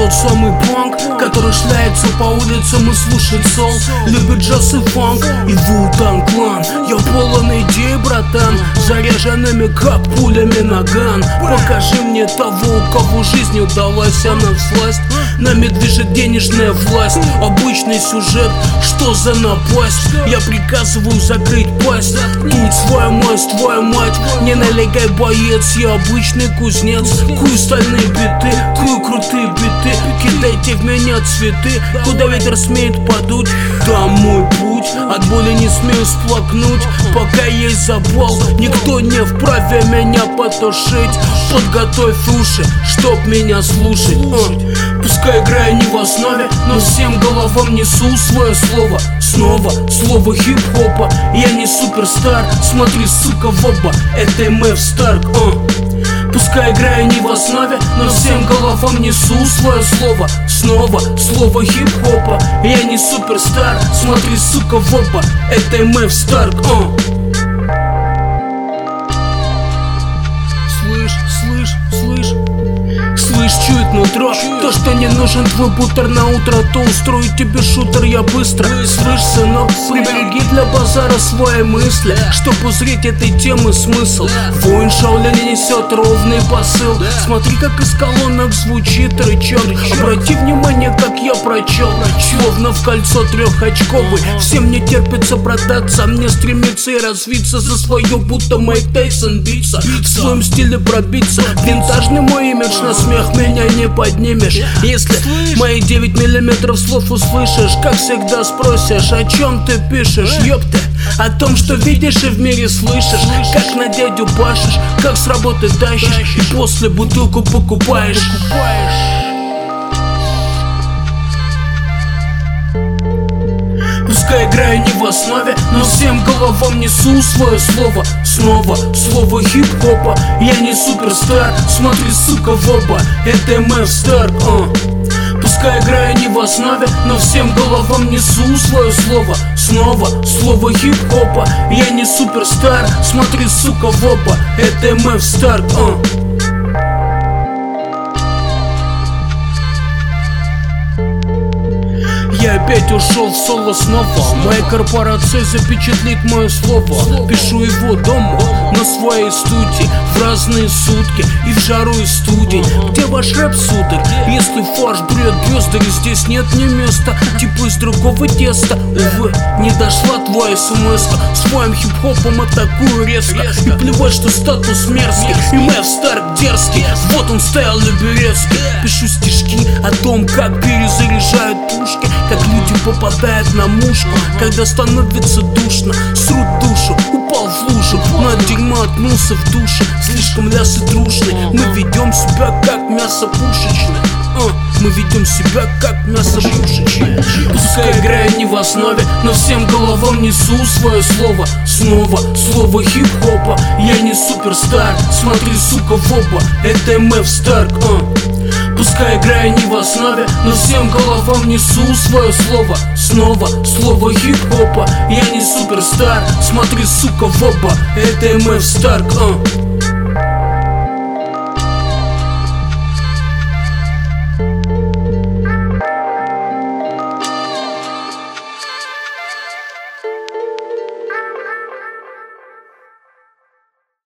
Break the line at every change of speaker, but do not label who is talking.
тот самый панк, который шляется по улицам и слушает сол, любит джаз и фанк и Wu-Tang Clan. Я полон идей, братан, заряженными как пулями наган. Покажи мне того, у кого жизнь удалась, она всласть. Нами движет денежная власть, обычный сюжет, что за напасть? Я приказываю закрыть пасть. Тут своя мать, не налегай, боец, я обычный кузнец. Куй стальные биты, куй крутые биты, кидайте в меня цветы, куда ветер смеет подуть. Там мой путь, от боли не смею сплакнуть, пока есть запал, никто не вправе меня потушить. Подготовь уши, чтоб меня слушать. Пускай играю не в основе, но всем головам несу свое слово. Снова слово хип-хопа, я не суперстар, смотри, сука, в оба, это МФ Старк. Пускай играю не в основе, но всем головам несу свое слово. Снова слово хип-хопа, я не суперстар, смотри, сука, в оба, это МФ Старк. Слышь, чует нутро, то, что не нужен твой бутер на утро, то устрою тебе шутер я быстро. Слышь, сынок, прибереги для базара свои мысли, чтоб узреть этой темы смысл. Воин Шаолиня несет ровный посыл. Смотри, как из колонок звучит рычаг. Обрати внимание, как я прочел, словно в кольцо трехочковый. Всем не терпится продаться, мне стремиться и развиться за свое, будто Майк Тайсон биться, в своем стиле пробиться. Винтажный мой имидж, на смех меня не поднимешь. Если мои 9 миллиметров слов услышишь, как всегда спросишь, о чем ты пишешь, ёпта? О том, что видишь и в мире слышишь, как на дядю пашешь, как с работы тащишь, и после бутылку покупаешь. Пускай играю не в основе, но всем головам несу свое слово. Снова слово хип-хопа, я не суперстар, смотри, сука, в оба, это МФ Старк. Пускай играю не в основе, но всем головам несу свое слово. Снова слово хип-хопа, я не суперстар, смотри, сука, в оба, это МФ Старк. Я опять ушел в соло снова. Моя корпорация запечатлит мое слово. Пишу его дома, на своей студии, в разные сутки, и в жару и студень. Где ваш рэп, сударь? Если фарш брет бездари, здесь нет ни места, типа из другого теста. Увы, не дошла твоя смс-ка. Своим хип-хопом атакую резко, и плевать, что статус мерзкий, и МФ Старк дерзкий. Вот он стоял Люберецкий. Пишу стишки о том, как перезаряжают пушки, как люди попадают на мушку, когда становится душно, срут душу, упал в лужу, но от дерьма отмылся в душе. Слишком лясы дружные, мы ведем себя как мясо пушечное. Мы ведем себя как мясо пушечное. Пускай играю не в основе, но всем головам несу свое слово. Снова слово хип-хопа, я не суперстар, смотри, сука, в оба, это МФ Старк. Пускай играю не в основе, но всем головам несу свое слово. Снова слово хип-хопа, я не суперстар, смотри, сука, в оба, это МФ Старк.